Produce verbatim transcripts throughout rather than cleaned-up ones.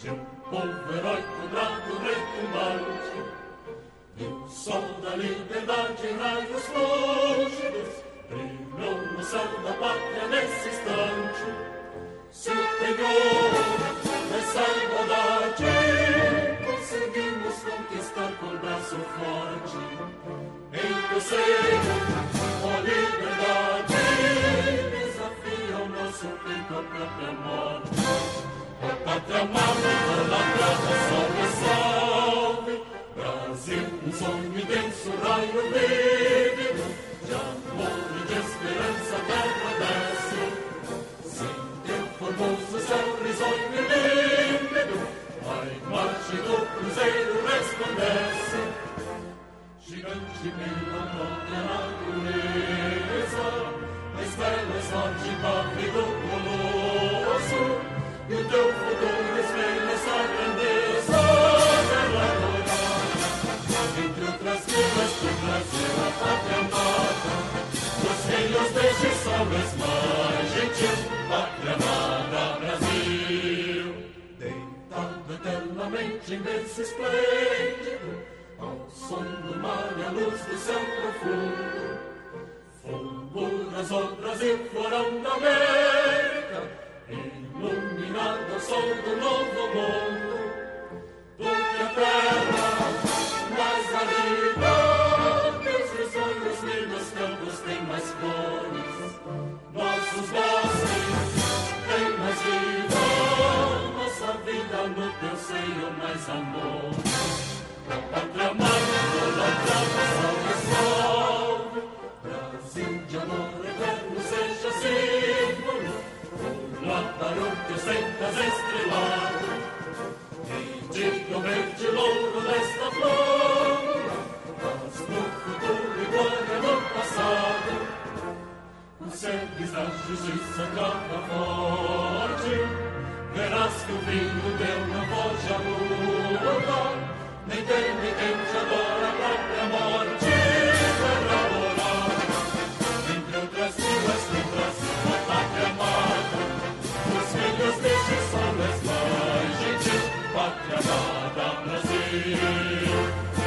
Seu povo heróico, bravo, retumbante, o sol da liberdade em raios lúcidos brilhou no céu da pátria nesse instante. Superior dessa igualdade, conseguimos conquistar com o braço forte. Em teu seio, ó liberdade, desafia o nosso peito a própria morte. A pátria amada, idolatrada, salve, salve. Brasil, um sonho imenso, raio vívido, de amor e de esperança, terra desce. Sem teu formoso céu risonho e límpido, a imagem do cruzeiro resplandece. Gigante meio a própria natureza, as belas norte e do colosso, e o teu futuro espelha essa grandeza. Terra dourada, entre outras vilas do Brasil, a pátria amada, dos rios deste sol és mais gentil, pátria amada Brasil. Deitado eternamente em berço esplêndido, ao som do mar e a luz do céu profundo, fulguras o Brasil, florão da América, iluminado ao sol do novo mundo. Do que a terra mais árida, teus risonhos lindos campos têm mais flores, nossos bosques têm mais vida, nossa vida no teu seio mais amor. A pátria amada, idolatrada, salve, salve. Brasil de amor eterno seja símbolo, o latarão que ostentas estrelado, e diga o verde louro desta flor, mas no futuro e glória no passado, consegues a justiça grava forte, verás que o vinho teu não foge a luta, nem tem ninguém te adora a própria morte. Terra dourada, entre outras vilas do Brasil, a pátria amada, os filhos deste sol és mais gentil, pátria amada Brasil.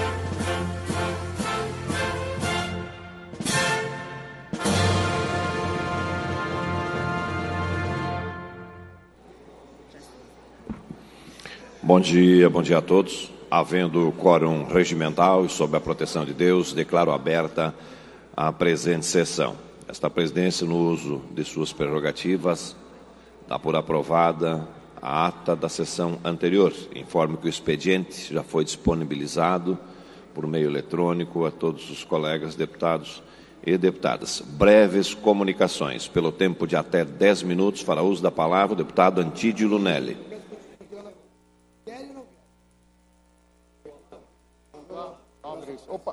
Bom dia, bom dia a todos. Havendo quórum regimental e sob a proteção de Deus, declaro aberta a presente sessão. Esta presidência, no uso de suas prerrogativas, dá por aprovada a ata da sessão anterior. Informo que o expediente já foi disponibilizado por meio eletrônico a todos os colegas deputados e deputadas. Breves comunicações. Pelo tempo de até dez minutos, fará uso da palavra o deputado Antídio Lunelli. Opa.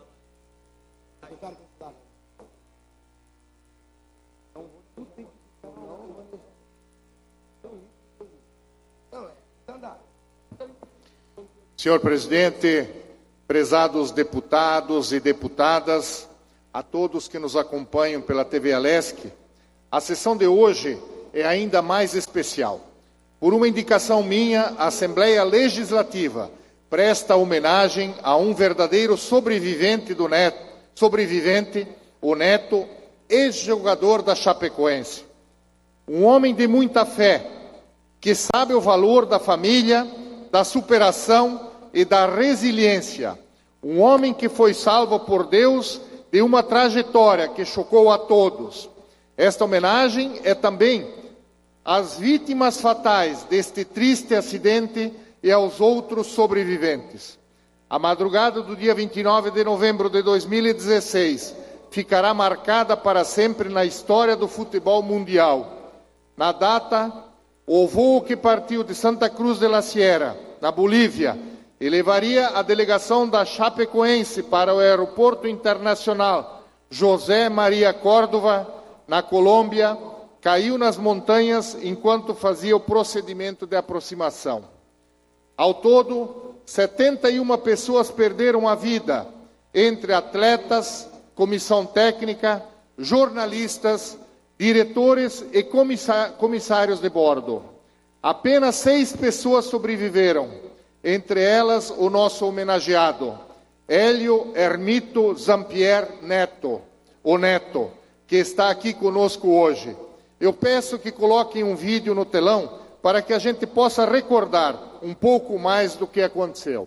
Senhor presidente, prezados deputados e deputadas, a todos que nos acompanham pela T V Alesc, a sessão de hoje é ainda mais especial. Por uma indicação minha, a Assembleia Legislativa presta homenagem a um verdadeiro sobrevivente do Neto, sobrevivente, o Neto, ex-jogador da Chapecoense. Um homem de muita fé, que sabe o valor da família, da superação e da resiliência. Um homem que foi salvo por Deus de uma trajetória que chocou a todos. Esta homenagem é também às vítimas fatais deste triste acidente e aos outros sobreviventes. A madrugada do dia vinte e nove de novembro de dois mil e dezesseis ficará marcada para sempre na história do futebol mundial. Na data, o voo que partiu de Santa Cruz de la Sierra, na Bolívia, e levaria a delegação da Chapecoense para o aeroporto internacional José Maria Córdova, na Colômbia, caiu nas montanhas enquanto fazia o procedimento de aproximação. Ao todo, setenta e uma pessoas perderam a vida, entre atletas, comissão técnica, jornalistas, diretores e comissários de bordo. Apenas seis pessoas sobreviveram, entre elas o nosso homenageado, Hélio Hermito Zampier Neto, o Neto, que está aqui conosco hoje. Eu peço que coloquem um vídeo no telão para que a gente possa recordar um pouco mais do que aconteceu.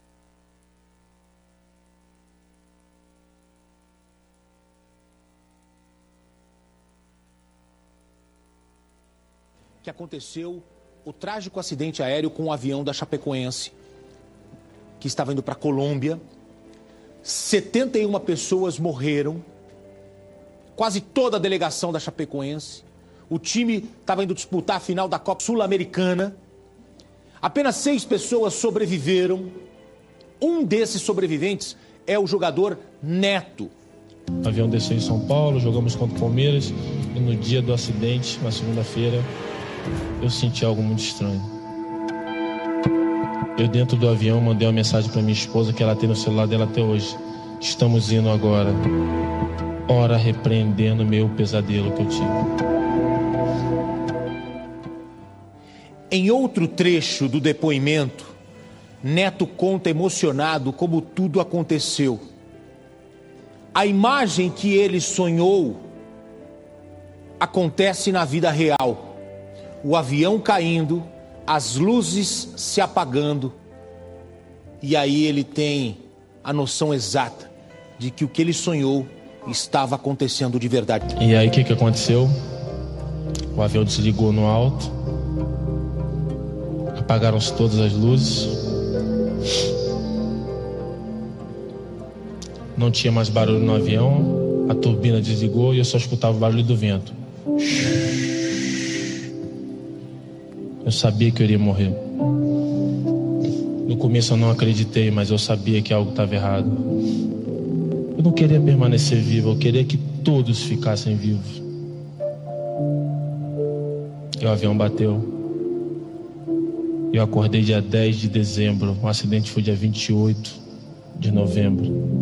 Que aconteceu o trágico acidente aéreo com o avião da Chapecoense, que estava indo para a Colômbia. setenta e uma pessoas morreram, quase toda a delegação da Chapecoense. O time estava indo disputar a final da Copa Sul-Americana. Apenas seis pessoas sobreviveram. Um desses sobreviventes é o jogador Neto. O avião desceu em São Paulo, jogamos contra o Palmeiras e no dia do acidente, na segunda-feira, eu senti algo muito estranho. Eu dentro do avião mandei uma mensagem para minha esposa que ela tem no celular dela até hoje. Estamos indo agora. Ora repreendendo meu pesadelo que eu tive. Em outro trecho do depoimento, Neto conta emocionado como tudo aconteceu. A imagem que ele sonhou acontece na vida real. O avião caindo, as luzes se apagando, e aí ele tem a noção exata de que o que ele sonhou estava acontecendo de verdade. E aí o que, que aconteceu? O avião desligou no alto, apagaram-se todas as luzes, não tinha mais barulho no avião, a turbina desligou e eu só escutava o barulho do vento. Eu sabia que eu iria morrer. No começo eu não acreditei, mas eu sabia que algo estava errado. Eu não queria permanecer vivo, eu queria que todos ficassem vivos. E o avião bateu. Eu acordei dia dez de dezembro, o acidente foi dia vinte e oito de novembro.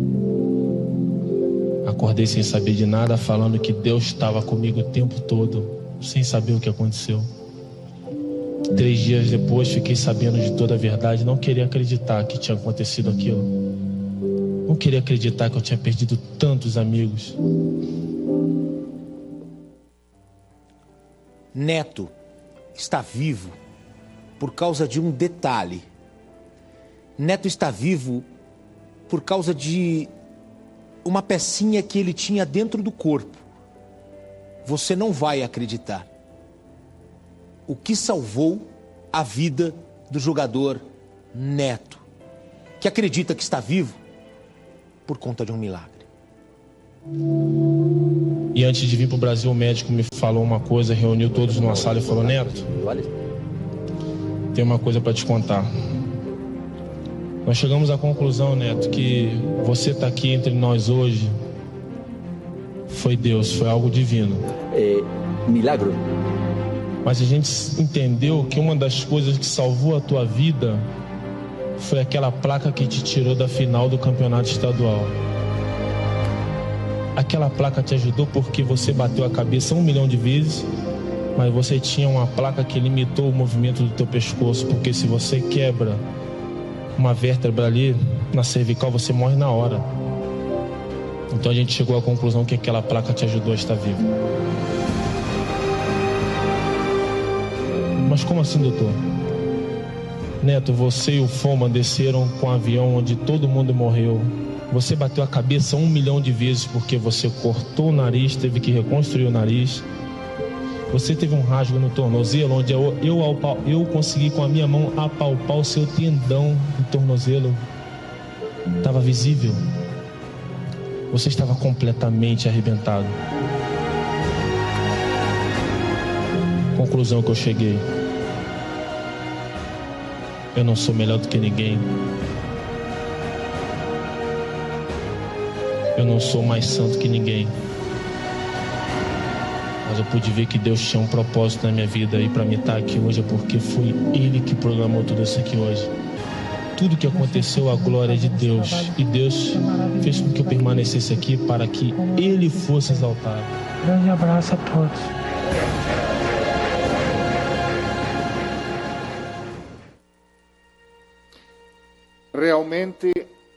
Acordei sem saber de nada, falando que Deus estava comigo o tempo todo, sem saber o que aconteceu. Três dias depois fiquei sabendo de toda a verdade. Não queria acreditar que tinha acontecido aquilo. Não queria acreditar que eu tinha perdido tantos amigos. Neto está vivo por causa de um detalhe. Neto está vivo por causa de uma pecinha que ele tinha dentro do corpo. Você não vai acreditar. O que salvou a vida do jogador Neto, que acredita que está vivo por conta de um milagre. E antes de vir para o Brasil, o médico me falou uma coisa, reuniu todos numa sala e falou: Neto, tem uma coisa para te contar. Nós chegamos à conclusão, Neto, que você está aqui entre nós hoje foi Deus, foi algo divino. É, milagro. Mas a gente entendeu que uma das coisas que salvou a tua vida foi aquela placa que te tirou da final do campeonato estadual. Aquela placa te ajudou porque você bateu a cabeça um milhão de vezes, mas você tinha uma placa que limitou o movimento do teu pescoço, porque se você quebra uma vértebra ali na cervical, você morre na hora. Então a gente chegou à conclusão que aquela placa te ajudou a estar vivo. Mas como assim, doutor? Neto, você e o Foman desceram com um avião onde todo mundo morreu. Você bateu a cabeça um milhão de vezes porque você cortou o nariz, teve que reconstruir o nariz. Você teve um rasgo no tornozelo, onde eu, eu, eu consegui com a minha mão apalpar o seu tendão no tornozelo. Estava visível. Você estava completamente arrebentado. Conclusão que eu cheguei: eu não sou melhor do que ninguém. Eu não sou mais santo que ninguém. Mas eu pude ver que Deus tinha um propósito na minha vida, e para mim estar aqui hoje é porque foi Ele que programou tudo isso aqui hoje. Tudo que aconteceu, a glória é de Deus. E Deus fez com que eu permanecesse aqui para que Ele fosse exaltado. Grande abraço a todos. realmente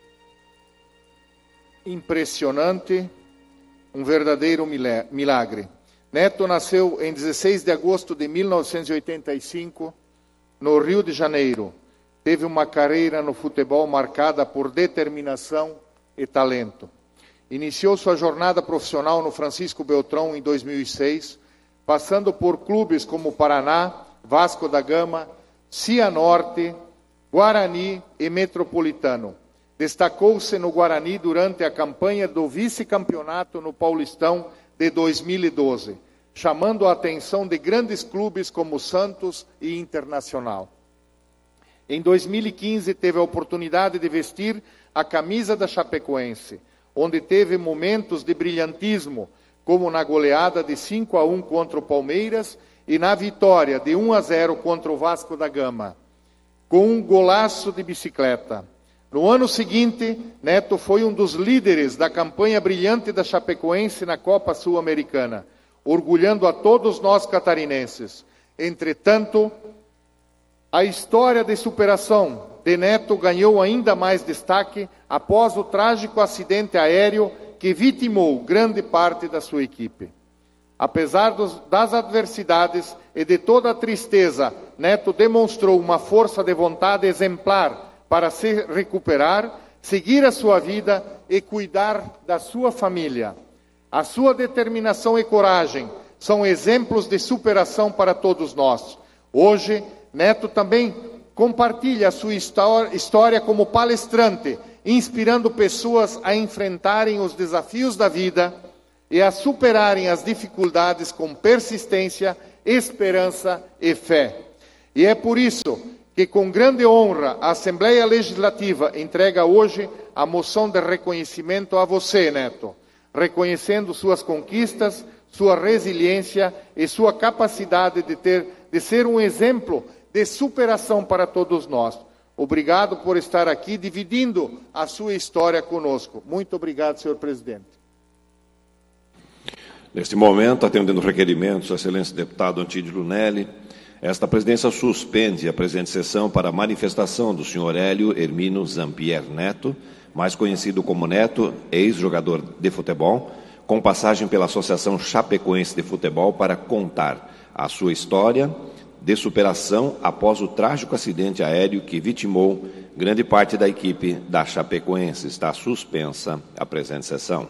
impressionante, um verdadeiro milagre. Neto nasceu em dezesseis de agosto de mil novecentos e oitenta e cinco, no Rio de Janeiro. Teve uma carreira no futebol marcada por determinação e talento. Iniciou sua jornada profissional no Francisco Beltrão em dois mil e seis, passando por clubes como Paraná, Vasco da Gama, Cianorte, Guarani e Metropolitano. Destacou-se no Guarani durante a campanha do vice-campeonato no Paulistão de dois mil e doze, chamando a atenção de grandes clubes como Santos e Internacional. Em dois mil e quinze, teve a oportunidade de vestir a camisa da Chapecoense, onde teve momentos de brilhantismo, como na goleada de cinco a um contra o Palmeiras e na vitória de um a zero contra o Vasco da Gama, com um golaço de bicicleta. No ano seguinte, Neto foi um dos líderes da campanha brilhante da Chapecoense na Copa Sul-Americana, orgulhando a todos nós catarinenses. Entretanto, a história de superação de Neto ganhou ainda mais destaque após o trágico acidente aéreo que vitimou grande parte da sua equipe. Apesar dos, das adversidades e de toda a tristeza, Neto demonstrou uma força de vontade exemplar para se recuperar, seguir a sua vida e cuidar da sua família. A sua determinação e coragem são exemplos de superação para todos nós. Hoje, Neto também compartilha a sua história como palestrante, inspirando pessoas a enfrentarem os desafios da vida e a superarem as dificuldades com persistência, esperança e fé. E é por isso que, com grande honra, a Assembleia Legislativa entrega hoje a moção de reconhecimento a você, Neto, reconhecendo suas conquistas, sua resiliência e sua capacidade de, ter, de ser um exemplo de superação para todos nós. Obrigado por estar aqui dividindo a sua história conosco. Muito obrigado, senhor presidente. Neste momento, atendendo requerimentos, excelência deputado Antídio Lunelli, esta presidência suspende a presente sessão para a manifestação do senhor Hélio Hermino Zampier Neto, mais conhecido como Neto, ex-jogador de futebol, com passagem pela Associação Chapecoense de Futebol, para contar a sua história de superação após o trágico acidente aéreo que vitimou grande parte da equipe da Chapecoense. Está suspensa a presente sessão.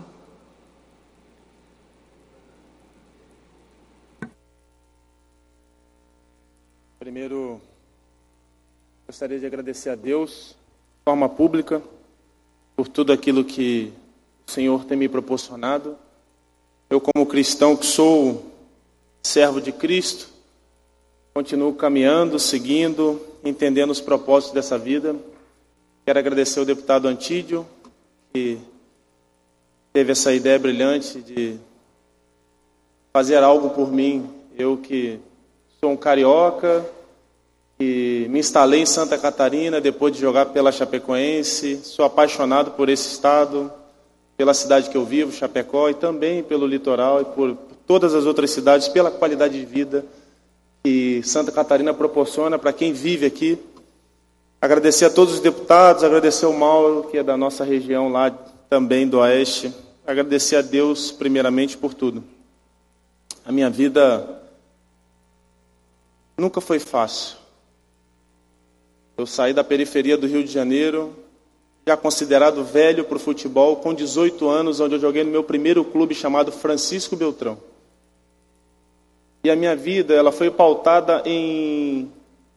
Primeiro, gostaria de agradecer a Deus, de forma pública, por tudo aquilo que o Senhor tem me proporcionado. Eu, como cristão que sou servo de Cristo, continuo caminhando, seguindo, entendendo os propósitos dessa vida. Quero agradecer ao deputado Antídio, que teve essa ideia brilhante de fazer algo por mim. Eu que sou um carioca, que me instalei em Santa Catarina depois de jogar pela Chapecoense. Sou apaixonado por esse estado, pela cidade que eu vivo, Chapecó, e também pelo litoral e por todas as outras cidades, pela qualidade de vida que Santa Catarina proporciona para quem vive aqui. Agradecer a todos os deputados, agradecer ao Mauro, que é da nossa região lá também do Oeste. Agradecer a Deus, primeiramente, por tudo. A minha vida nunca foi fácil. Eu saí da periferia do Rio de Janeiro, já considerado velho para o futebol, com dezoito anos, onde eu joguei no meu primeiro clube chamado Francisco Beltrão. E a minha vida, ela foi pautada em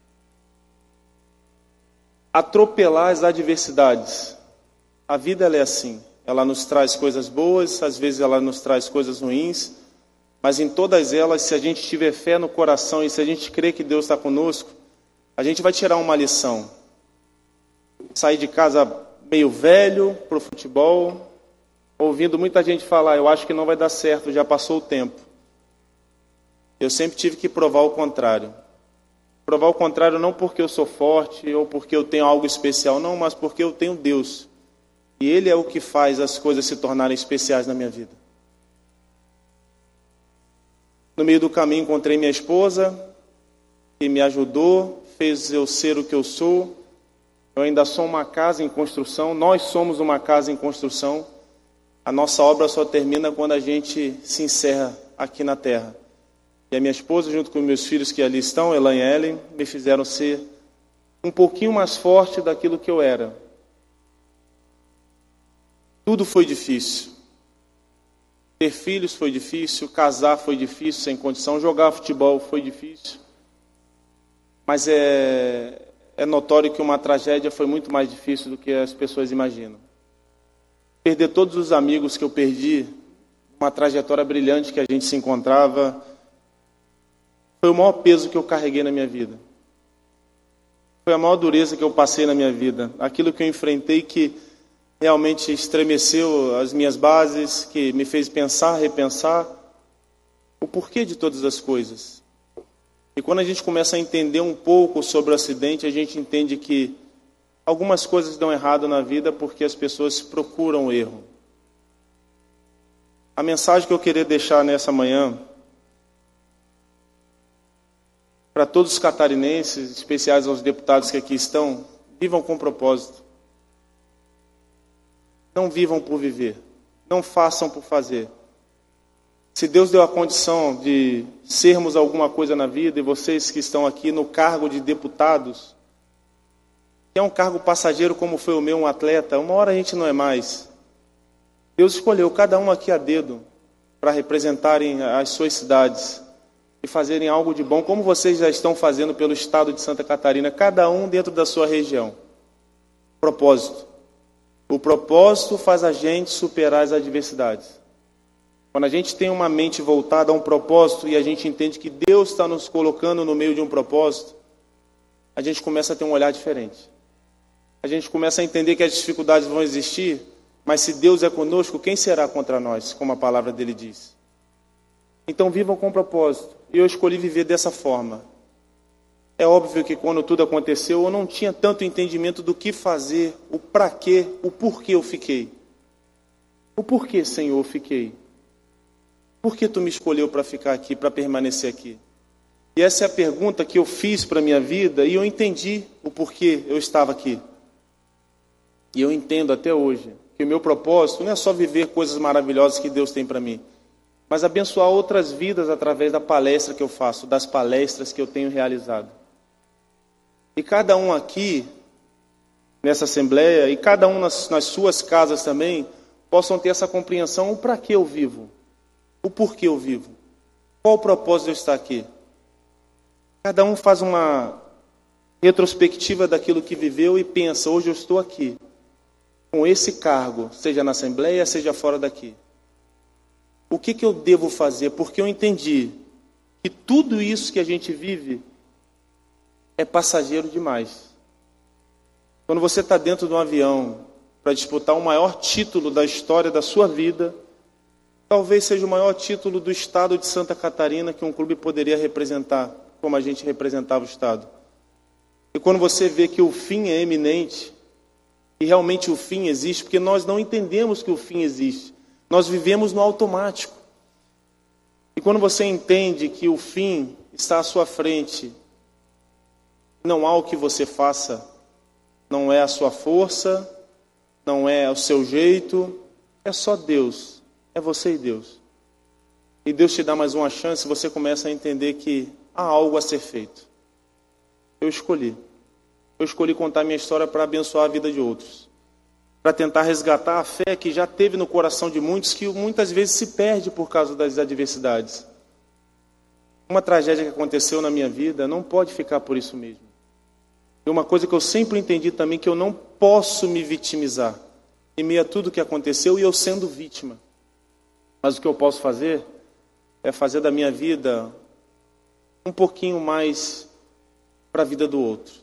atropelar as adversidades. A vida, ela é assim. Ela nos traz coisas boas, às vezes ela nos traz coisas ruins, mas em todas elas, se a gente tiver fé no coração e se a gente crer que Deus está conosco, a gente vai tirar uma lição. Sair de casa meio velho para o futebol, ouvindo muita gente falar, eu acho que não vai dar certo, já passou o tempo. Eu sempre tive que provar o contrário. Provar o contrário não porque eu sou forte ou porque eu tenho algo especial, não, mas porque eu tenho Deus. E Ele é o que faz as coisas se tornarem especiais na minha vida. No meio do caminho encontrei minha esposa, que me ajudou, fez eu ser o que eu sou. Eu ainda sou uma casa em construção, nós somos uma casa em construção. A nossa obra só termina quando a gente se encerra aqui na terra. E a minha esposa, junto com meus filhos que ali estão, Elan e Ellen, me fizeram ser um pouquinho mais forte daquilo que eu era. Tudo foi difícil. Ter filhos foi difícil, casar foi difícil, sem condição, jogar futebol foi difícil. Mas é, é notório que uma tragédia foi muito mais difícil do que as pessoas imaginam. Perder todos os amigos que eu perdi, uma trajetória brilhante que a gente se encontrava, foi o maior peso que eu carreguei na minha vida. Foi a maior dureza que eu passei na minha vida. Aquilo que eu enfrentei que realmente estremeceu as minhas bases, que me fez pensar, repensar o porquê de todas as coisas. E quando a gente começa a entender um pouco sobre o acidente, a gente entende que algumas coisas dão errado na vida porque as pessoas procuram o erro. A mensagem que eu queria deixar nessa manhã, para todos os catarinenses, especiais aos deputados que aqui estão, vivam com propósito. Não vivam por viver. Não façam por fazer. Se Deus deu a condição de sermos alguma coisa na vida, e vocês que estão aqui no cargo de deputados, que é um cargo passageiro como foi o meu, um atleta, uma hora a gente não é mais. Deus escolheu cada um aqui a dedo para representarem as suas cidades e fazerem algo de bom, como vocês já estão fazendo pelo estado de Santa Catarina, cada um dentro da sua região. Propósito. O propósito faz a gente superar as adversidades. Quando a gente tem uma mente voltada a um propósito e a gente entende que Deus está nos colocando no meio de um propósito, a gente começa a ter um olhar diferente. A gente começa a entender que as dificuldades vão existir, mas se Deus é conosco, quem será contra nós, como a palavra dele diz? Então vivam com propósito. E eu escolhi viver dessa forma. É óbvio que quando tudo aconteceu, eu não tinha tanto entendimento do que fazer, o para quê, o porquê eu fiquei. O porquê, Senhor, eu fiquei. Por que tu me escolheu para ficar aqui, para permanecer aqui? E essa é a pergunta que eu fiz para a minha vida e eu entendi o porquê eu estava aqui. E eu entendo até hoje que o meu propósito não é só viver coisas maravilhosas que Deus tem para mim, mas abençoar outras vidas através da palestra que eu faço, das palestras que eu tenho realizado. E cada um aqui, nessa assembleia, e cada um nas, nas suas casas também, possam ter essa compreensão, o para que eu vivo, o porquê eu vivo, qual o propósito de eu estar aqui. Cada um faz uma retrospectiva daquilo que viveu e pensa, hoje eu estou aqui, com esse cargo, seja na assembleia, seja fora daqui. O que, que eu devo fazer? Porque eu entendi que tudo isso que a gente vive é passageiro demais. Quando você está dentro de um avião para disputar o maior título da história da sua vida, talvez seja o maior título do estado de Santa Catarina que um clube poderia representar, como a gente representava o estado. E quando você vê que o fim é eminente, e realmente o fim existe, porque nós não entendemos que o fim existe. Nós vivemos no automático. E quando você entende que o fim está à sua frente, não há o que você faça, não é a sua força, não é o seu jeito, é só Deus, é você e Deus. E Deus te dá mais uma chance, você começa a entender que há algo a ser feito. Eu escolhi. Eu escolhi contar minha história para abençoar a vida de outros. Para tentar resgatar a fé que já teve no coração de muitos, que muitas vezes se perde por causa das adversidades. Uma tragédia que aconteceu na minha vida não pode ficar por isso mesmo. E uma coisa que eu sempre entendi também, que eu não posso me vitimizar em meio a tudo que aconteceu e eu sendo vítima. Mas o que eu posso fazer é fazer da minha vida um pouquinho mais para a vida do outro.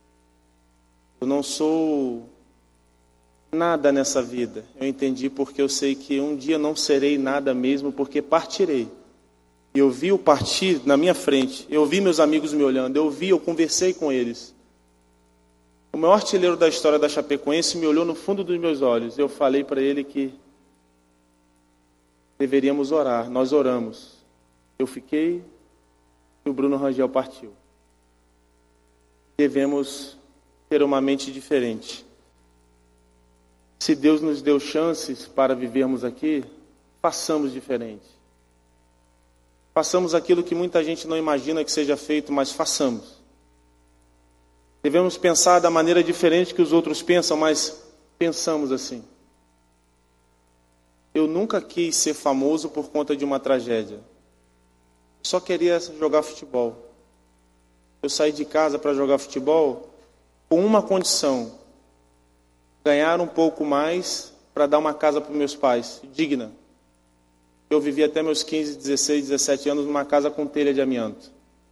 Eu não sou nada nessa vida. Eu entendi porque eu sei que um dia não serei nada mesmo, porque partirei. E eu vi o partir na minha frente. Eu vi meus amigos me olhando. Eu vi, eu conversei com eles. O maior artilheiro da história da Chapecoense me olhou no fundo dos meus olhos. Eu falei para ele que deveríamos orar. Nós oramos. Eu fiquei e o Bruno Rangel partiu. Devemos ter uma mente diferente. Se Deus nos deu chances para vivermos aqui, façamos diferente. Façamos aquilo que muita gente não imagina que seja feito, mas façamos. Devemos pensar da maneira diferente que os outros pensam, mas pensamos assim. Eu nunca quis ser famoso por conta de uma tragédia. Só queria jogar futebol. Eu saí de casa para jogar futebol com uma condição: ganhar um pouco mais para dar uma casa para meus pais, digna. Eu vivi até meus quinze, dezesseis, dezessete anos numa casa com telha de amianto.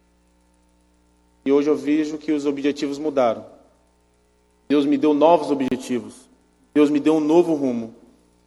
E hoje eu vejo que os objetivos mudaram. Deus me deu novos objetivos. Deus me deu um novo rumo.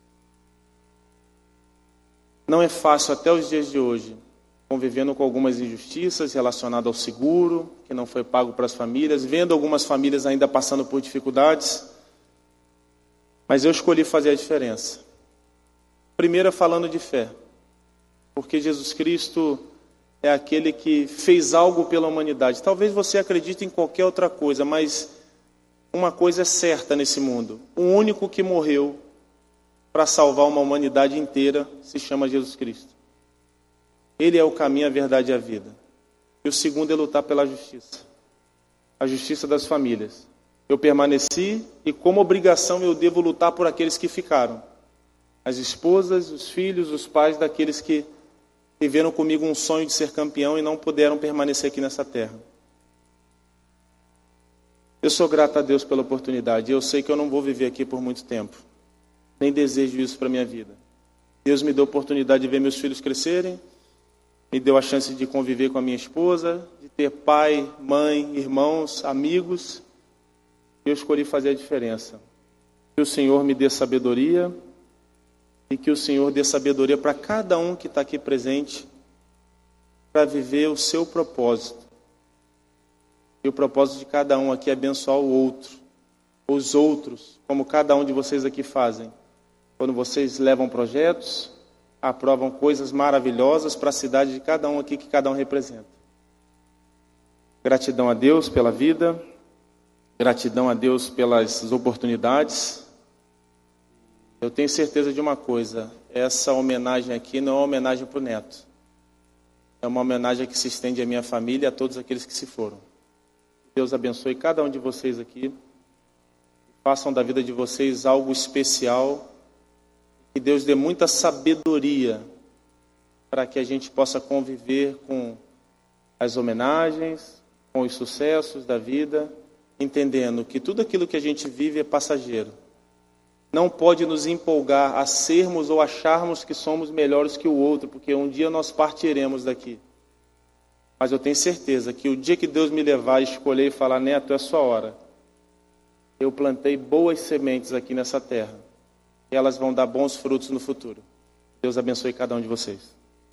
Não é fácil até os dias de hoje, convivendo com algumas injustiças relacionadas ao seguro, que não foi pago para as famílias, vendo algumas famílias ainda passando por dificuldades. Mas eu escolhi fazer a diferença. Primeiro, falando de fé, porque Jesus Cristo é aquele que fez algo pela humanidade. Talvez você acredite em qualquer outra coisa, mas uma coisa é certa nesse mundo: o único que morreu para salvar uma humanidade inteira se chama Jesus Cristo. Ele é o caminho, a verdade e a vida. E o segundo é lutar pela justiça, a justiça das famílias. Eu permaneci e, como obrigação, eu devo lutar por aqueles que ficaram. As esposas, os filhos, os pais daqueles que viveram comigo um sonho de ser campeão e não puderam permanecer aqui nessa terra. Eu sou grato a Deus pela oportunidade. Eu sei que eu não vou viver aqui por muito tempo. Nem desejo isso para a minha vida. Deus me deu a oportunidade de ver meus filhos crescerem, me deu a chance de conviver com a minha esposa, de ter pai, mãe, irmãos, amigos. Eu escolhi fazer a diferença. Que o Senhor me dê sabedoria e que o Senhor dê sabedoria para cada um que está aqui presente para viver o seu propósito. E o propósito de cada um aqui é abençoar o outro, os outros, como cada um de vocês aqui fazem. Quando vocês levam projetos, aprovam coisas maravilhosas para a cidade de cada um aqui que cada um representa. Gratidão a Deus pela vida, gratidão a Deus pelas oportunidades. Eu tenho certeza de uma coisa: essa homenagem aqui não é uma homenagem para o neto. É uma homenagem que se estende à minha família e a todos aqueles que se foram. Deus abençoe cada um de vocês aqui. Façam da vida de vocês algo especial. Que Deus dê muita sabedoria para que a gente possa conviver com as homenagens, com os sucessos da vida, entendendo que tudo aquilo que a gente vive é passageiro. Não pode nos empolgar a sermos ou acharmos que somos melhores que o outro, porque um dia nós partiremos daqui. Mas eu tenho certeza que o dia que Deus me levar, escolher e falar: Neto, é a sua hora. Eu plantei boas sementes aqui nessa terra. E elas vão dar bons frutos no futuro. Deus abençoe cada um de vocês.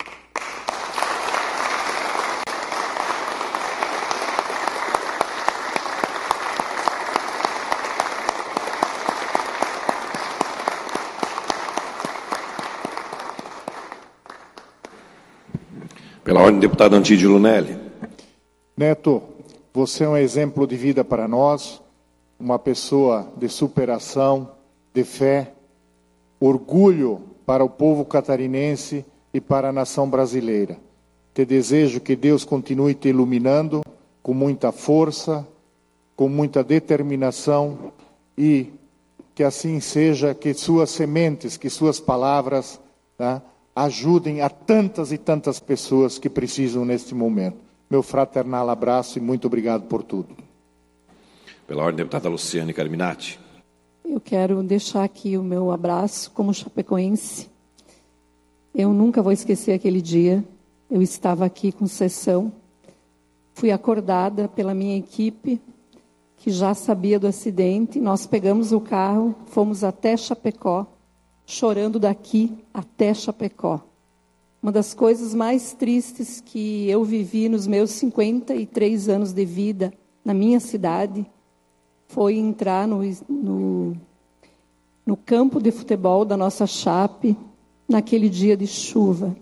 Pela ordem, deputado Antídio Lunelli. Neto, você é um exemplo de vida para nós, uma pessoa de superação, de fé, orgulho para o povo catarinense e para a nação brasileira. Te desejo que Deus continue te iluminando com muita força, com muita determinação e que assim seja, que suas sementes, que suas palavras, tá, ajudem a tantas e tantas pessoas que precisam neste momento. Meu fraternal abraço e muito obrigado por tudo. Pela ordem, deputada Luciane Carminati. Eu quero deixar aqui o meu abraço como chapecoense. Eu nunca vou esquecer aquele dia. Eu estava aqui com sessão. Fui acordada pela minha equipe, que já sabia do acidente. Nós pegamos o carro, fomos até Chapecó, chorando daqui até Chapecó. Uma das coisas mais tristes que eu vivi nos meus cinquenta e três anos de vida na minha cidade foi entrar no, no, no campo de futebol da nossa Chape, naquele dia de chuva.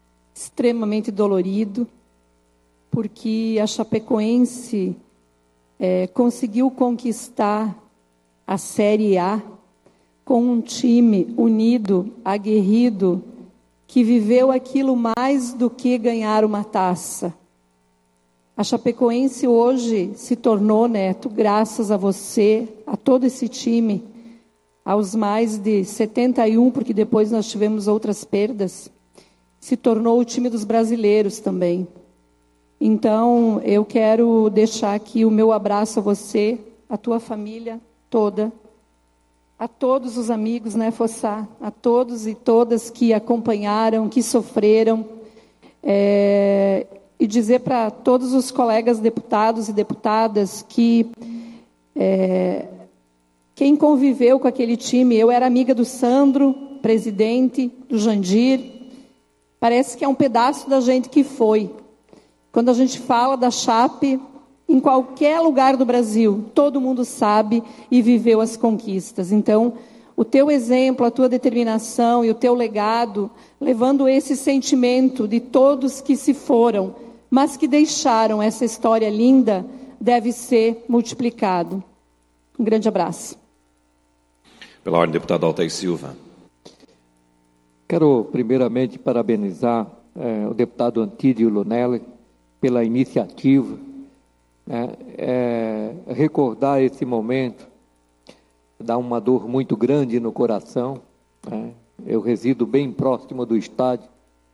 Extremamente dolorido, porque a chapecoense é, conseguiu conquistar a Série A com um time unido, aguerrido, que viveu aquilo mais do que ganhar uma taça. A Chapecoense hoje se tornou, Neto, graças a você, a todo esse time, aos mais de setenta e um, porque depois nós tivemos outras perdas, se tornou o time dos brasileiros também. Então, eu quero deixar aqui o meu abraço a você, a tua família toda, a todos os amigos, né, Fossá, a todos e todas que acompanharam, que sofreram, é, e dizer para todos os colegas deputados e deputadas que é, quem conviveu com aquele time, eu era amiga do Sandro, presidente, do Jandir, parece que é um pedaço da gente que foi. Quando a gente fala da Chape, em qualquer lugar do Brasil, todo mundo sabe e viveu as conquistas. Então, o teu exemplo, a tua determinação e o teu legado, levando esse sentimento de todos que se foram, mas que deixaram essa história linda, deve ser multiplicado. Um grande abraço. Pela ordem, deputado Altair Silva. Quero primeiramente parabenizar eh, o deputado Antídio Lunelli pela iniciativa, né, é, recordar esse momento, dá uma dor muito grande no coração, né? Eu resido bem próximo do estádio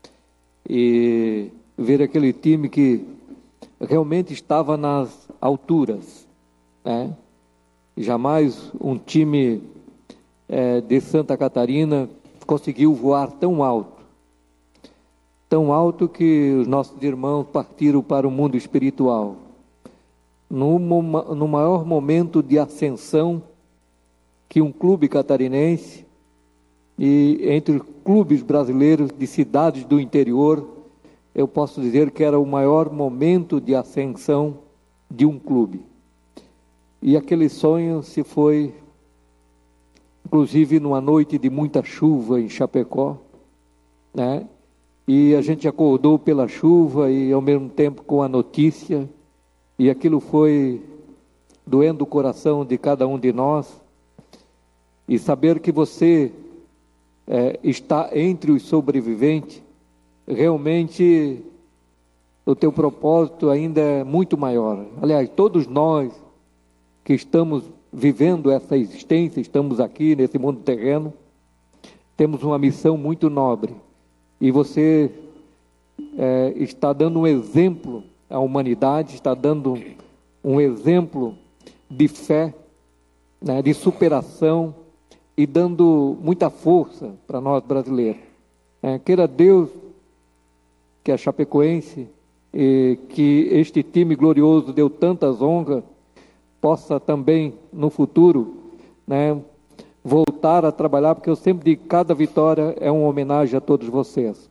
e ver aquele time que realmente estava nas alturas, né? Jamais um time é, de Santa Catarina conseguiu voar tão alto, tão alto que os nossos irmãos partiram para o mundo espiritual. No, no maior momento de ascensão que um clube catarinense e entre clubes brasileiros de cidades do interior, eu posso dizer que era o maior momento de ascensão de um clube. E aquele sonho se foi, inclusive numa noite de muita chuva em Chapecó, né? E a gente acordou pela chuva e ao mesmo tempo com a notícia, e aquilo foi doendo o coração de cada um de nós, e saber que você é, está entre os sobreviventes, realmente o teu propósito ainda é muito maior. Aliás, todos nós que estamos vivendo essa existência, estamos aqui nesse mundo terreno, temos uma missão muito nobre, e você é, está dando um exemplo à humanidade, está dando um exemplo de fé, né, de superação, e dando muita força para nós brasileiros. É, queira Deus que a Chapecoense, e que este time glorioso deu tantas honras, possa também no futuro, né, voltar a trabalhar, porque eu sempre digo que cada vitória é uma homenagem a todos vocês.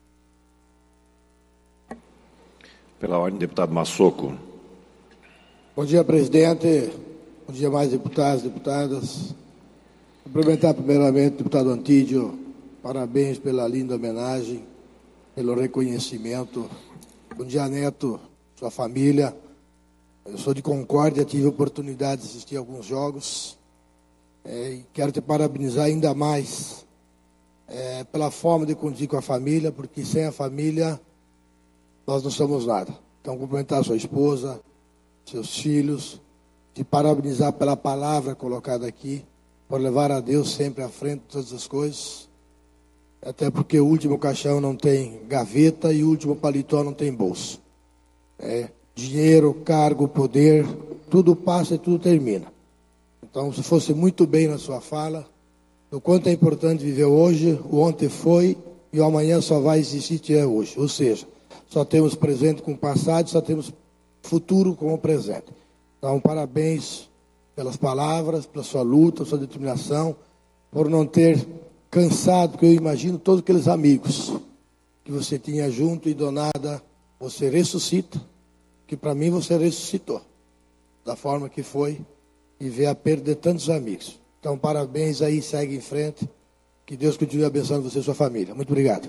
Pela ordem, deputado Massoco. Bom dia, presidente. Bom dia, mais deputados e deputadas. Cumprimentar primeiramente o deputado Antídio, parabéns pela linda homenagem, pelo reconhecimento. Bom dia, Neto, sua família. Eu sou de Concórdia, tive a oportunidade de assistir a alguns jogos é, e quero te parabenizar ainda mais é, pela forma de conduzir com a família, porque sem a família nós não somos nada. Então, cumprimentar sua esposa, seus filhos, te parabenizar pela palavra colocada aqui, por levar a Deus sempre à frente de todas as coisas, até porque o último caixão não tem gaveta e o último paletó não tem bolso. É, dinheiro, cargo, poder, tudo passa e tudo termina. Então, se fosse muito bem na sua fala, o quanto é importante viver hoje, o ontem foi e o amanhã só vai existir se é hoje. Ou seja, só temos presente com o passado, só temos futuro com o presente. Então, parabéns pelas palavras, pela sua luta, sua determinação, por não ter cansado, porque eu imagino todos aqueles amigos que você tinha junto e do nada você ressuscita, que para mim você ressuscitou, da forma que foi, e ver a perda de tantos amigos. Então, parabéns aí, segue em frente, que Deus continue abençoando você e sua família. Muito obrigado.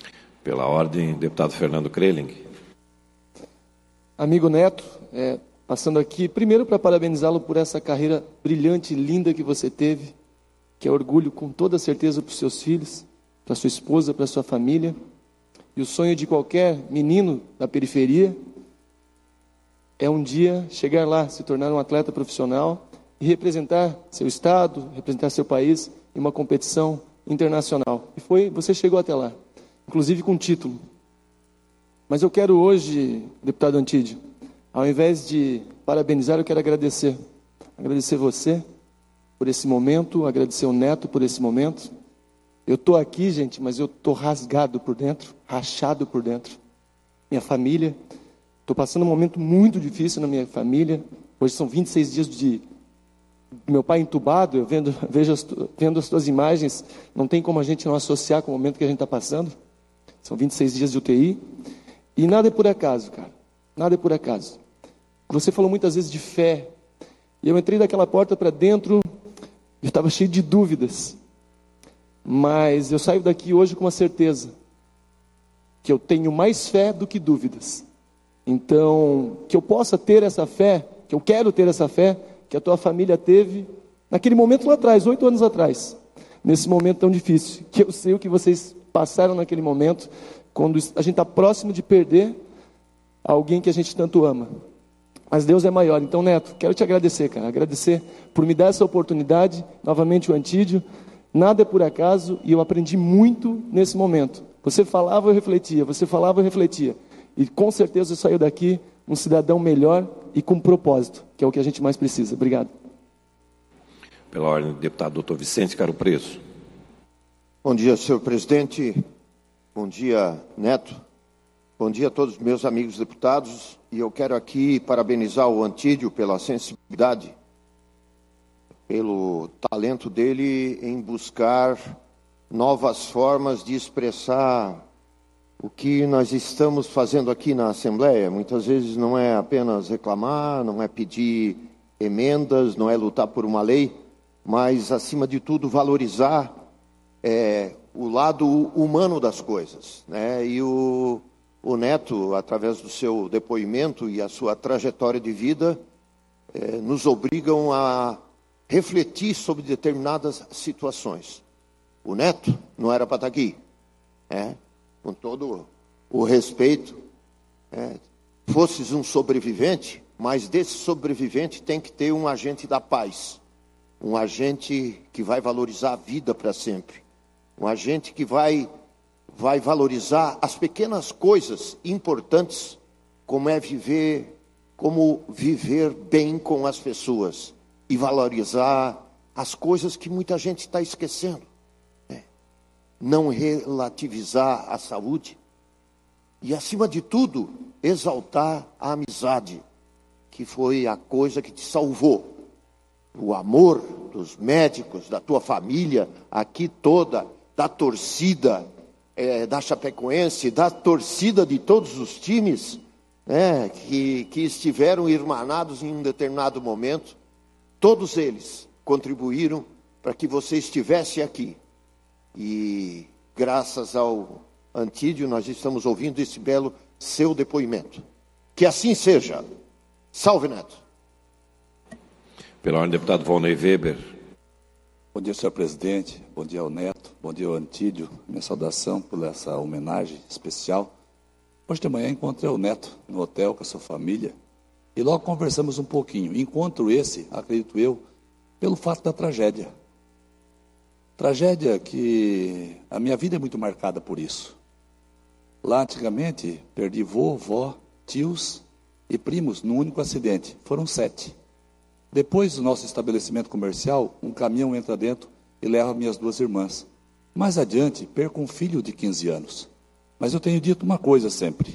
Pela ordem, deputado Fernando Kreling. Amigo Neto, é, passando aqui, primeiro para parabenizá-lo por essa carreira brilhante e linda que você teve, que é orgulho com toda certeza para os seus filhos, para sua esposa, para sua família, e o sonho de qualquer menino da periferia é um dia chegar lá, se tornar um atleta profissional e representar seu estado, representar seu país em uma competição internacional. E foi, você chegou até lá, inclusive com título. Mas eu quero hoje, deputado Antídio, ao invés de parabenizar, eu quero agradecer. Agradecer você por esse momento, agradecer o Neto por esse momento. Eu estou aqui, gente, mas eu estou rasgado por dentro, rachado por dentro. Minha família, estou passando um momento muito difícil na minha família. Hoje são vinte e seis dias de meu pai entubado. Eu vendo, vejo as, vendo as tuas imagens, não tem como a gente não associar com o momento que a gente está passando. São vinte e seis dias de U T I. E nada é por acaso, cara. Nada é por acaso. Você falou muitas vezes de fé. E eu entrei daquela porta para dentro e estava cheio de dúvidas. Mas eu saio daqui hoje com uma certeza, que eu tenho mais fé do que dúvidas. Então, que eu possa ter essa fé, que eu quero ter essa fé, que a tua família teve, naquele momento lá atrás, oito anos atrás, nesse momento tão difícil, que eu sei o que vocês passaram naquele momento, quando a gente está próximo de perder alguém que a gente tanto ama. Mas Deus é maior. Então, Neto, quero te agradecer, cara, agradecer por me dar essa oportunidade, novamente o Antídio. Nada é por acaso, e eu aprendi muito nesse momento. Você falava, eu refletia, você falava, eu refletia. E com certeza eu saio daqui um cidadão melhor e com propósito, que é o que a gente mais precisa. Obrigado. Pela ordem, deputado doutor Vicente Caro Preso. Bom dia, senhor presidente. Bom dia, Neto. Bom dia a todos os meus amigos deputados. E eu quero aqui parabenizar o Antídio pela sensibilidade, pelo talento dele em buscar novas formas de expressar o que nós estamos fazendo aqui na Assembleia. Muitas vezes não é apenas reclamar, não é pedir emendas, não é lutar por uma lei, mas, acima de tudo, valorizar é, o lado humano das coisas, né? E o, o Neto, através do seu depoimento e a sua trajetória de vida, é, nos obrigam a refletir sobre determinadas situações. O Neto não era para estar aqui, né? Com todo o respeito, é, fosses um sobrevivente, mas desse sobrevivente tem que ter um agente da paz, um agente que vai valorizar a vida para sempre, um agente que vai, vai valorizar as pequenas coisas importantes, como é viver, como viver bem com as pessoas, e valorizar as coisas que muita gente está esquecendo, né? Não relativizar a saúde e, acima de tudo, exaltar a amizade, que foi a coisa que te salvou. O amor dos médicos, da tua família, aqui toda, da torcida é, da Chapecoense, da torcida de todos os times, né, que, que estiveram irmanados em um determinado momento. Todos eles contribuíram para que você estivesse aqui. E graças ao Antídio, nós estamos ouvindo esse belo seu depoimento. Que assim seja. Salve, Neto. Pela ordem, deputado Volney Weber. Bom dia, senhor presidente. Bom dia ao Neto. Bom dia ao Antídio. Minha saudação por essa homenagem especial. Hoje de manhã encontrei o Neto no hotel com a sua família. E logo conversamos um pouquinho. Encontro esse, acredito eu, pelo fato da tragédia. Tragédia que a minha vida é muito marcada por isso. Lá antigamente, perdi vô, vó, tios e primos num único acidente. Foram sete. Depois do nosso estabelecimento comercial, um caminhão entra dentro e leva minhas duas irmãs. Mais adiante, perco um filho de quinze anos. Mas eu tenho dito uma coisa sempre.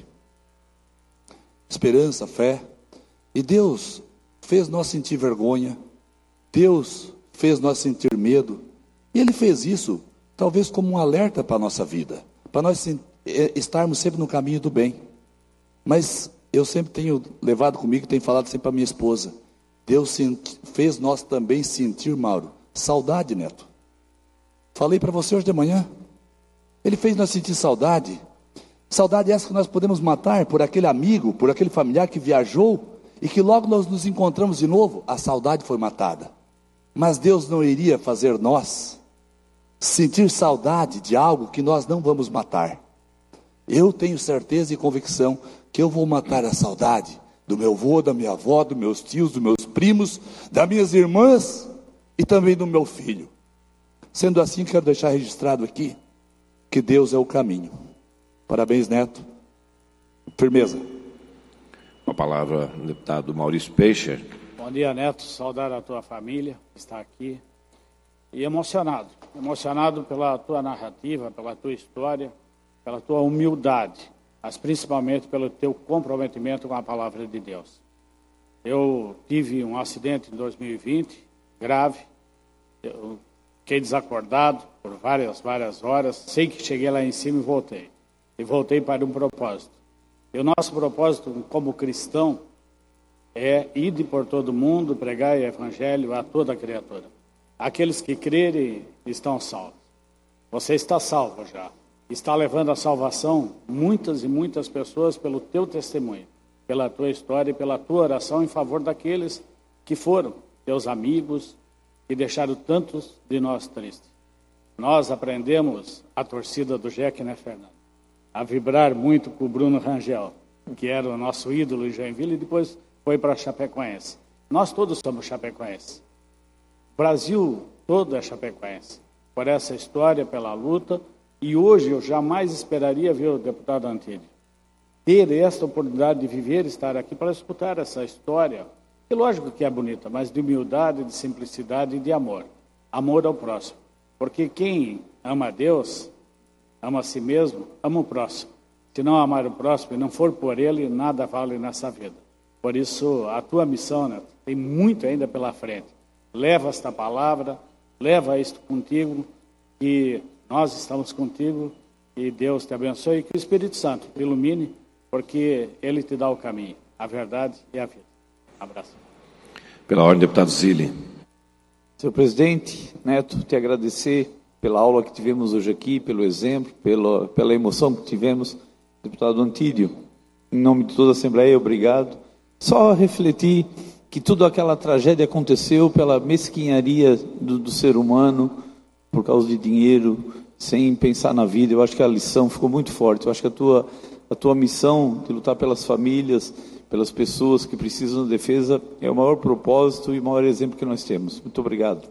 Esperança, fé. E Deus fez nós sentir vergonha, Deus fez nós sentir medo, e Ele fez isso, talvez como um alerta para a nossa vida, para nós estarmos sempre no caminho do bem. Mas eu sempre tenho levado comigo, tenho falado sempre para minha esposa, Deus fez nós também sentir, Mauro, saudade, Neto. Falei para você hoje de manhã, Ele fez nós sentir saudade, saudade essa que nós podemos matar por aquele amigo, por aquele familiar que viajou, e que logo nós nos encontramos de novo, a saudade foi matada. Mas Deus não iria fazer nós sentir saudade de algo que nós não vamos matar. Eu tenho certeza e convicção que eu vou matar a saudade do meu avô, da minha avó, dos meus tios, dos meus primos, das minhas irmãs e também do meu filho. Sendo assim, quero deixar registrado aqui que Deus é o caminho. Parabéns, Neto. Firmeza. Com a palavra, o deputado Maurício Peixe. Bom dia, Neto. Saudar a tua família que está aqui. E emocionado. Emocionado pela tua narrativa, pela tua história, pela tua humildade, mas principalmente pelo teu comprometimento com a palavra de Deus. Eu tive um acidente em dois mil e vinte, grave. Eu fiquei desacordado por várias, várias horas. Sei que cheguei lá em cima e voltei. E voltei para um propósito. E o nosso propósito como cristão é ir por todo mundo, pregar o evangelho a toda criatura. Aqueles que crerem estão salvos. Você está salvo já. Está levando a salvação muitas e muitas pessoas pelo teu testemunho, pela tua história e pela tua oração em favor daqueles que foram teus amigos e deixaram tantos de nós tristes. Nós aprendemos a torcida do Jeque, né, Fernando? A vibrar muito com o Bruno Rangel, que era o nosso ídolo em Joinville, e depois foi para Chapecoense. Nós todos somos chapecoenses. O Brasil todo é chapecoense. Por essa história, pela luta, e hoje eu jamais esperaria ver o deputado Antídio ter esta oportunidade de viver e estar aqui para escutar essa história, que lógico que é bonita, mas de humildade, de simplicidade e de amor. Amor ao próximo. Porque quem ama a Deus, ama a si mesmo, ama o próximo. Se não amar o próximo e não for por ele, nada vale nessa vida. Por isso, a tua missão, né, tem muito ainda pela frente. Leva esta palavra, leva isto contigo, e nós estamos contigo, e Deus te abençoe, e que o Espírito Santo te ilumine, porque Ele te dá o caminho, a verdade e a vida. Um abraço. Pela ordem, deputado Zilli. Senhor presidente, Neto, te agradecer pela aula que tivemos hoje aqui, pelo exemplo, pela, pela emoção que tivemos. Deputado Antídio, em nome de toda a Assembleia, obrigado. Só refletir que toda aquela tragédia aconteceu pela mesquinharia do, do ser humano, por causa de dinheiro, sem pensar na vida. Eu acho que a lição ficou muito forte. Eu acho que a tua, a tua missão de lutar pelas famílias, pelas pessoas que precisam de defesa, é o maior propósito e o maior exemplo que nós temos. Muito obrigado.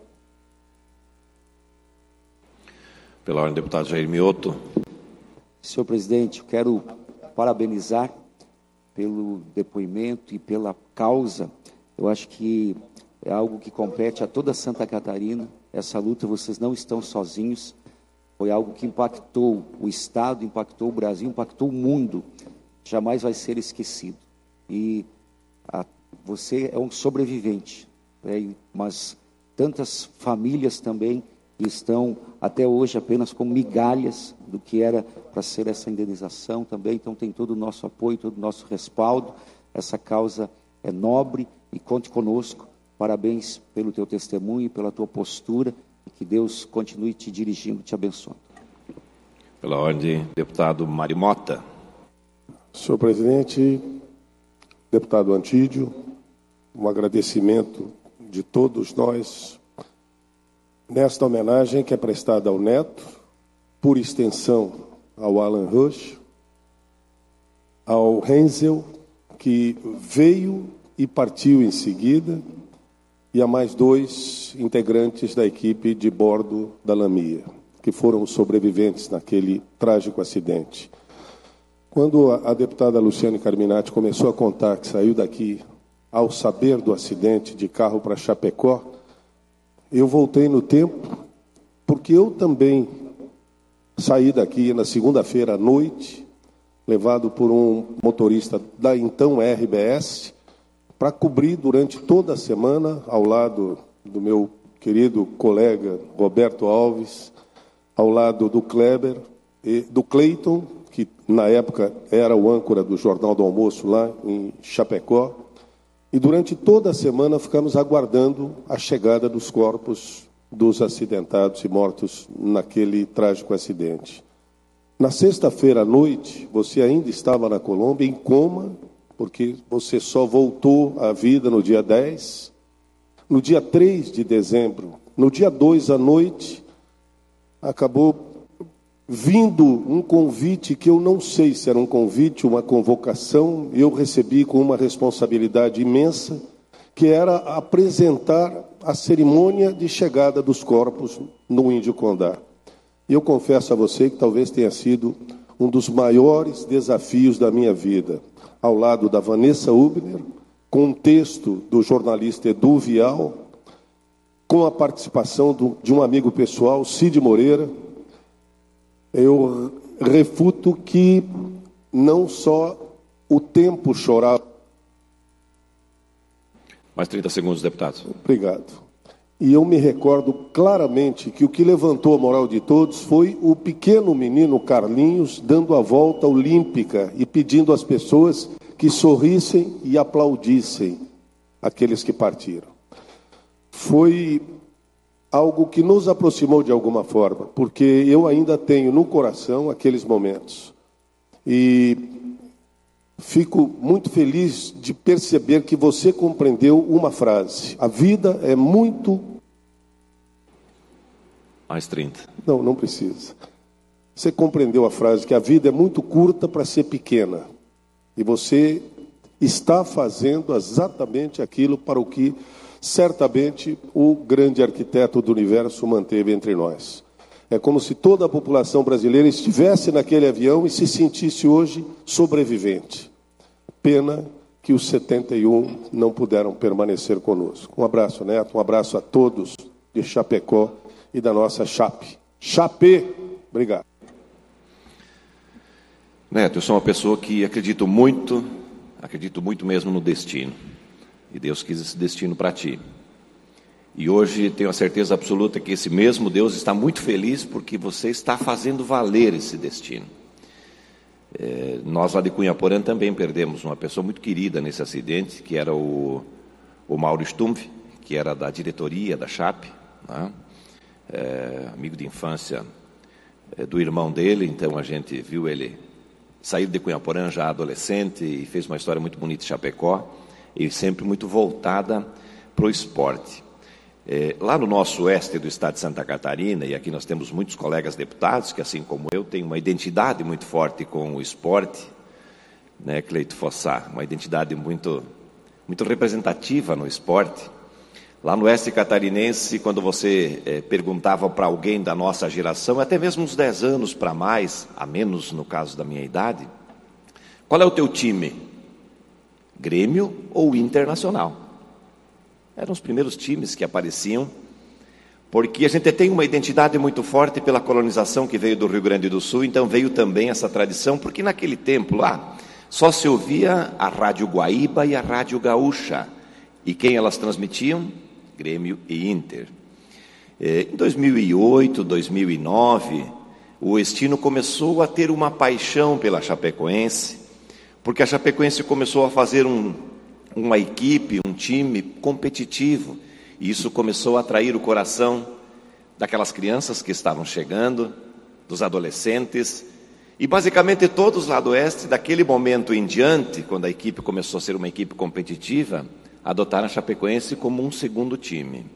Pela ordem, deputado Jair Mioto. Senhor presidente, eu quero parabenizar pelo depoimento e pela causa. Eu acho que é algo que compete a toda Santa Catarina. Essa luta, vocês não estão sozinhos. Foi algo que impactou o Estado, impactou o Brasil, impactou o mundo. Jamais vai ser esquecido. E a, você é um sobrevivente, né? Mas tantas famílias também estão até hoje apenas com migalhas do que era para ser essa indenização também. Então tem todo o nosso apoio, todo o nosso respaldo. Essa causa é nobre e conte conosco. Parabéns pelo teu testemunho, pela tua postura, e que Deus continue te dirigindo, te abençoando. Pela ordem, deputado Mário Mota. Senhor presidente, deputado Antídio, um agradecimento de todos nós nesta homenagem que é prestada ao Neto, por extensão ao Alan Rush, ao Renzel, que veio e partiu em seguida, e a mais dois integrantes da equipe de bordo da Lamia, que foram sobreviventes naquele trágico acidente. Quando a, a deputada Luciane Carminati começou a contar que saiu daqui ao saber do acidente de carro para Chapecó, eu voltei no tempo, porque eu também saí daqui na segunda-feira à noite, levado por um motorista da então R B S, para cobrir durante toda a semana, ao lado do meu querido colega Roberto Alves, ao lado do Kleber, e do Cleiton, que na época era o âncora do Jornal do Almoço lá em Chapecó, e durante toda a semana ficamos aguardando a chegada dos corpos dos acidentados e mortos naquele trágico acidente. Na sexta-feira à noite, você ainda estava na Colômbia, em coma, porque você só voltou à vida no dia dez. No dia três de dezembro, no dia dois à noite, acabou vindo um convite que eu não sei se era um convite, uma convocação, eu recebi com uma responsabilidade imensa, que era apresentar a cerimônia de chegada dos corpos no Índio Condá. E eu confesso a você que talvez tenha sido um dos maiores desafios da minha vida, ao lado da Vanessa Hubner, com um texto do jornalista Edu Vial, com a participação do, de um amigo pessoal, Cid Moreira. Eu refuto que não só o tempo chorava. Mais trinta segundos, deputado. Obrigado. E eu me recordo claramente que o que levantou a moral de todos foi o pequeno menino Carlinhos dando a volta olímpica e pedindo às pessoas que sorrissem e aplaudissem aqueles que partiram. Foi algo que nos aproximou de alguma forma, porque eu ainda tenho no coração aqueles momentos. E fico muito feliz de perceber que você compreendeu uma frase. A vida é muito... Mais trinta. Não, não precisa. Você compreendeu a frase que a vida é muito curta para ser pequena. E você está fazendo exatamente aquilo para o que certamente o grande arquiteto do universo manteve entre nós. É como se toda a população brasileira estivesse naquele avião e se sentisse hoje sobrevivente. Pena que os setenta e um não puderam permanecer conosco. Um abraço, Neto, um abraço a todos de Chapecó e da nossa Chape. Chapé, obrigado. Neto, eu sou uma pessoa que acredito muito, acredito muito mesmo no destino. E Deus quis esse destino para ti. E hoje tenho a certeza absoluta que esse mesmo Deus está muito feliz porque você está fazendo valer esse destino. É, nós lá de Cunhaporã também perdemos uma pessoa muito querida nesse acidente, que era o, o Mauro Stumpf, que era da diretoria da Chape, né? É, amigo de infância é, do irmão dele. Então a gente viu ele sair de Cunhaporã já adolescente e fez uma história muito bonita em Chapecó, e sempre muito voltada para o esporte. É, lá no nosso oeste do estado de Santa Catarina, e aqui nós temos muitos colegas deputados que, assim como eu, têm uma identidade muito forte com o esporte, né, Cleito Fossá, uma identidade muito, muito representativa no esporte. Lá no oeste catarinense, quando você é, perguntava para alguém da nossa geração, até mesmo uns dez anos para mais, a menos no caso da minha idade, qual é o teu time? Grêmio ou Internacional? Eram os primeiros times que apareciam, porque a gente tem uma identidade muito forte pela colonização que veio do Rio Grande do Sul, então veio também essa tradição, porque naquele tempo lá, só se ouvia a Rádio Guaíba e a Rádio Gaúcha. E quem elas transmitiam? Grêmio e Inter. Em dois mil e oito, dois mil e nove, o Oestino começou a ter uma paixão pela Chapecoense, porque a Chapecoense começou a fazer um... uma equipe, um time competitivo, e isso começou a atrair o coração daquelas crianças que estavam chegando, dos adolescentes, e basicamente todos lá do oeste, daquele momento em diante, quando a equipe começou a ser uma equipe competitiva, adotaram a Chapecoense como um segundo time.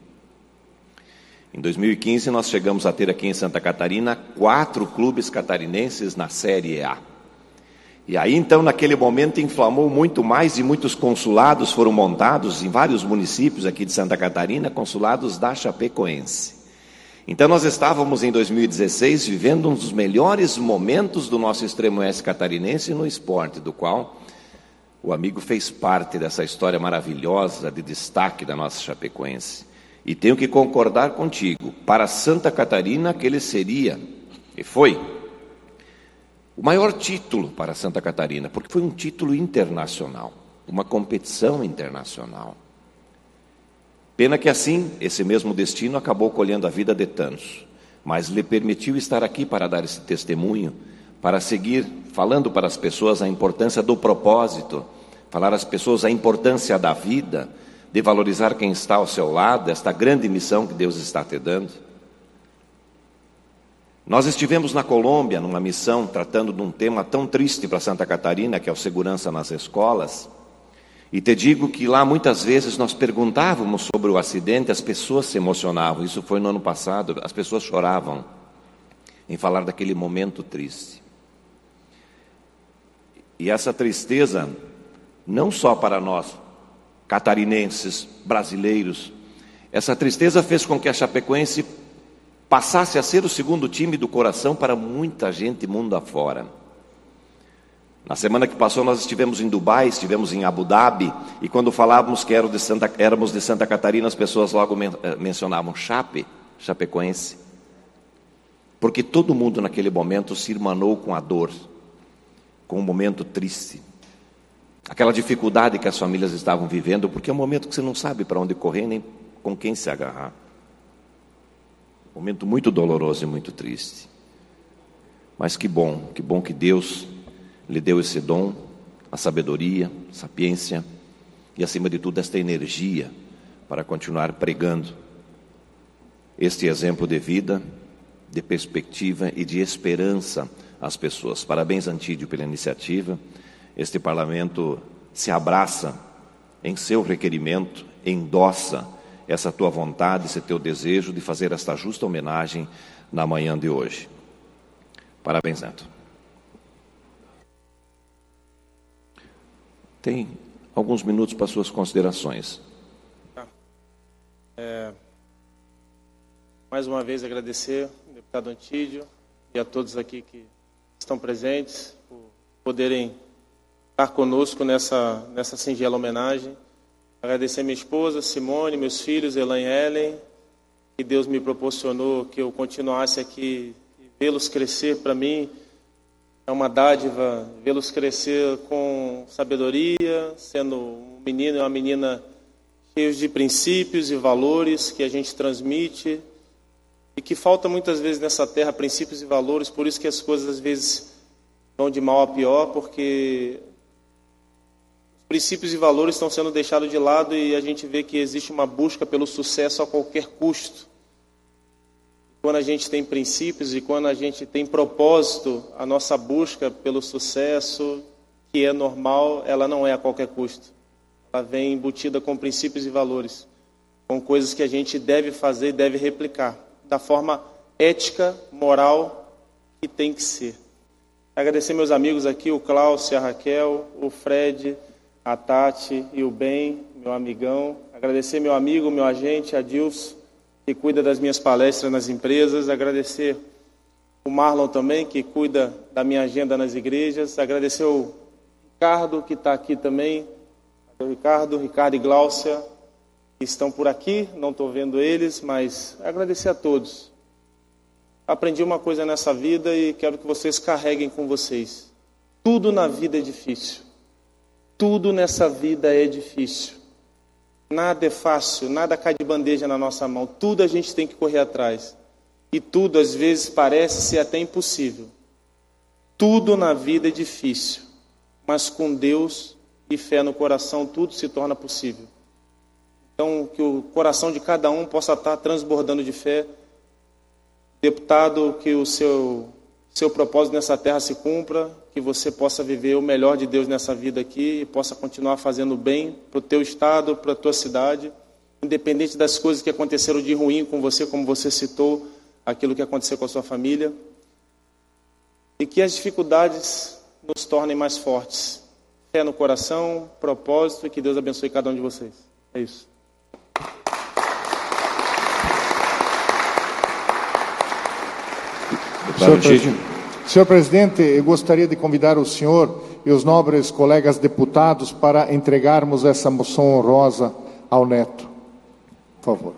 Em dois mil e quinze nós chegamos a ter aqui em Santa Catarina quatro clubes catarinenses na Série A. E aí, então, naquele momento, inflamou muito mais e muitos consulados foram montados em vários municípios aqui de Santa Catarina, consulados da Chapecoense. Então, nós estávamos em dois mil e dezesseis vivendo um dos melhores momentos do nosso extremo oeste catarinense no esporte, do qual o amigo fez parte dessa história maravilhosa de destaque da nossa Chapecoense. E tenho que concordar contigo, para Santa Catarina, aquele seria, e foi, o maior título para Santa Catarina, porque foi um título internacional, uma competição internacional. Pena que assim, esse mesmo destino acabou colhendo a vida de tantos, mas lhe permitiu estar aqui para dar esse testemunho, para seguir falando para as pessoas a importância do propósito, falar às pessoas a importância da vida, de valorizar quem está ao seu lado, esta grande missão que Deus está te dando. Nós estivemos na Colômbia, numa missão, tratando de um tema tão triste para Santa Catarina, que é o segurança nas escolas. E te digo que lá muitas vezes nós perguntávamos sobre o acidente, as pessoas se emocionavam. Isso foi no ano passado, as pessoas choravam em falar daquele momento triste. E essa tristeza, não só para nós, catarinenses, brasileiros, essa tristeza fez com que a Chapecoense passasse a ser o segundo time do coração para muita gente mundo afora. Na semana que passou nós estivemos em Dubai, estivemos em Abu Dhabi, e quando falávamos que éramos de Santa, éramos de Santa Catarina, as pessoas logo men mencionavam Chape, Chapecoense. Porque todo mundo naquele momento se irmanou com a dor, com um momento triste. Aquela dificuldade que as famílias estavam vivendo, porque é um momento que você não sabe para onde correr, nem com quem se agarrar. Um momento muito doloroso e muito triste. Mas que bom, que bom que Deus lhe deu esse dom, a sabedoria, a sapiência e, acima de tudo, esta energia para continuar pregando este exemplo de vida, de perspectiva e de esperança às pessoas. Parabéns, Antídio, pela iniciativa. Este parlamento se abraça em seu requerimento, endossa essa tua vontade, esse teu desejo de fazer esta justa homenagem na manhã de hoje. Parabéns, Neto. Tem alguns minutos para suas considerações. É, mais uma vez agradecer ao deputado Antídio e a todos aqui que estão presentes por poderem estar conosco nessa, nessa singela homenagem. Agradecer minha esposa, Simone, meus filhos, Elaine e Ellen, que Deus me proporcionou que eu continuasse aqui e vê-los crescer. Para mim é uma dádiva vê-los crescer com sabedoria, sendo um menino e uma menina cheios de princípios e valores que a gente transmite e que falta muitas vezes nessa terra princípios e valores, por isso que as coisas às vezes vão de mal a pior, porque princípios e valores estão sendo deixados de lado e a gente vê que existe uma busca pelo sucesso a qualquer custo. Quando a gente tem princípios e quando a gente tem propósito, a nossa busca pelo sucesso, que é normal, ela não é a qualquer custo. Ela vem embutida com princípios e valores, com coisas que a gente deve fazer e deve replicar, da forma ética, moral, que tem que ser. Agradecer meus amigos aqui, o Cláudio, a Raquel, o Fred, a Tati e o Ben, meu amigão. Agradecer meu amigo, meu agente, Adilson, que cuida das minhas palestras nas empresas. Agradecer o Marlon também, que cuida da minha agenda nas igrejas. Agradecer o Ricardo, que está aqui também. O Ricardo, Ricardo e Gláucia, que estão por aqui. Não estou vendo eles, mas agradecer a todos. Aprendi uma coisa nessa vida e quero que vocês carreguem com vocês. Tudo na vida é difícil. Tudo nessa vida é difícil. Nada é fácil, nada cai de bandeja na nossa mão. Tudo a gente tem que correr atrás. E tudo, às vezes, parece ser até impossível. Tudo na vida é difícil. Mas com Deus e fé no coração, tudo se torna possível. Então, que o coração de cada um possa estar transbordando de fé. Deputado, que o seu, seu propósito nessa terra se cumpra, que você possa viver o melhor de Deus nessa vida aqui e possa continuar fazendo bem para o teu estado, para a tua cidade, independente das coisas que aconteceram de ruim com você, como você citou, aquilo que aconteceu com a sua família, e que as dificuldades nos tornem mais fortes. Fé no coração, propósito, e que Deus abençoe cada um de vocês. É isso. Senhor, Presidente, senhor Presidente, eu gostaria de convidar o senhor e os nobres colegas deputados para entregarmos essa moção honrosa ao Neto. Por favor.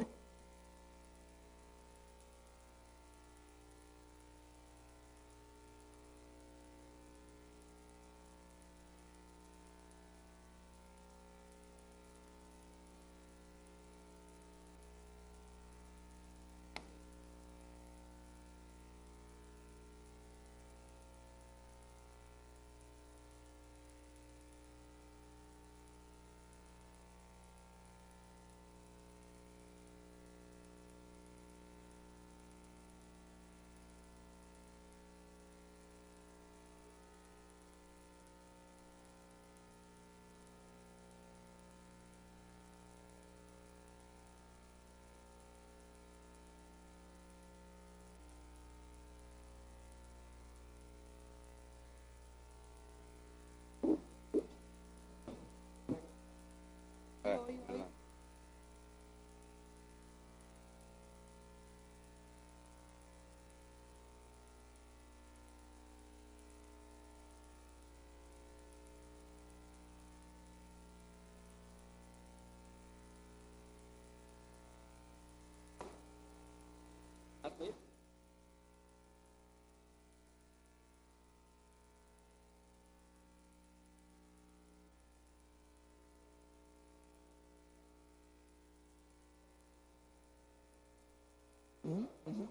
Uhum, uhum.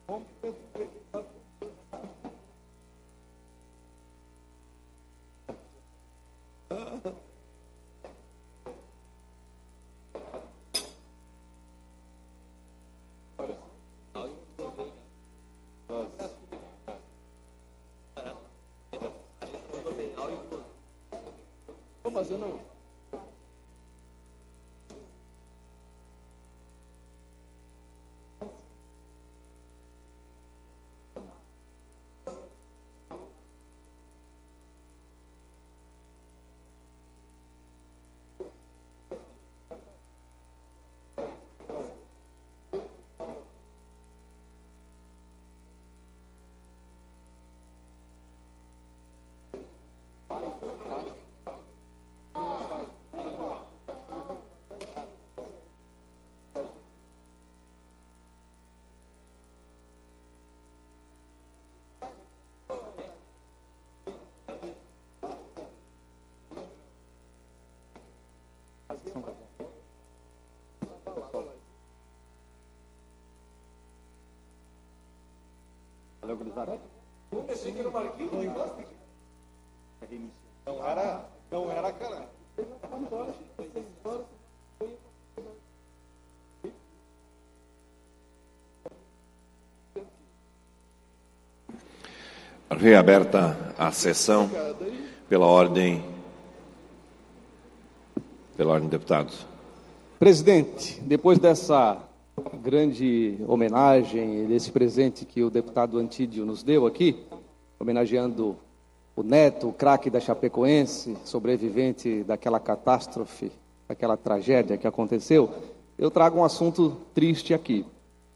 Fazendo... Valeu, gurizada. Não era, não era cara. Reaberta a sessão pela ordem, pela ordem, deputados. Presidente, depois dessa grande homenagem, desse presente que o deputado Antídio nos deu aqui, homenageando o neto, o craque da Chapecoense, sobrevivente daquela catástrofe, daquela tragédia que aconteceu, eu trago um assunto triste aqui,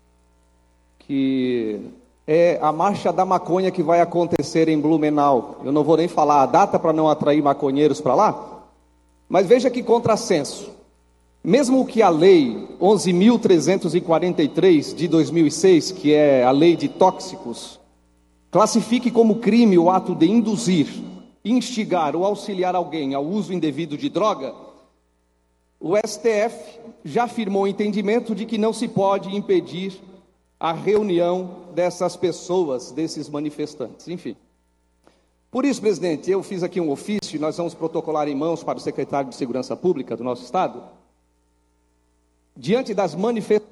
que é a marcha da maconha que vai acontecer em Blumenau. Eu não vou nem falar a data para não atrair maconheiros para lá, mas veja que contrassenso. Mesmo que a lei onze mil trezentos e quarenta e três de dois mil e seis, que é a lei de tóxicos, classifique como crime o ato de induzir, instigar ou auxiliar alguém ao uso indevido de droga, o S T F já afirmou o entendimento de que não se pode impedir a reunião dessas pessoas, desses manifestantes, enfim. Por isso, presidente, eu fiz aqui um ofício e nós vamos protocolar em mãos para o secretário de Segurança Pública do nosso Estado. Diante das manifestações...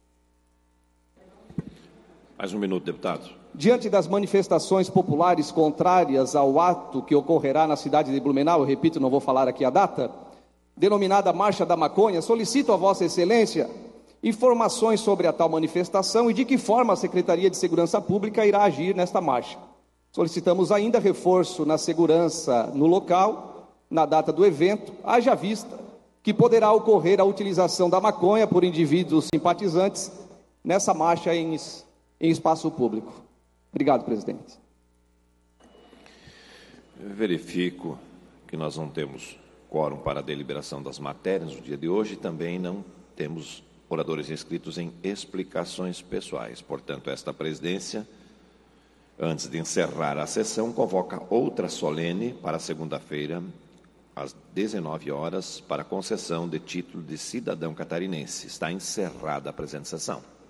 Mais um minuto, deputado. Diante das manifestações populares contrárias ao ato que ocorrerá na cidade de Blumenau, eu repito, não vou falar aqui a data, denominada Marcha da Maconha, solicito a Vossa Excelência informações sobre a tal manifestação e de que forma a Secretaria de Segurança Pública irá agir nesta marcha. Solicitamos ainda reforço na segurança no local, na data do evento, haja vista que poderá ocorrer a utilização da maconha por indivíduos simpatizantes nessa marcha em, em espaço público. Obrigado, presidente. Verifico que nós não temos quórum para a deliberação das matérias no dia de hoje e também não temos oradores inscritos em explicações pessoais. Portanto, esta presidência, antes de encerrar a sessão, convoca outra solene para segunda-feira, às dezenove horas, para concessão de título de cidadão catarinense. Está encerrada a presente sessão.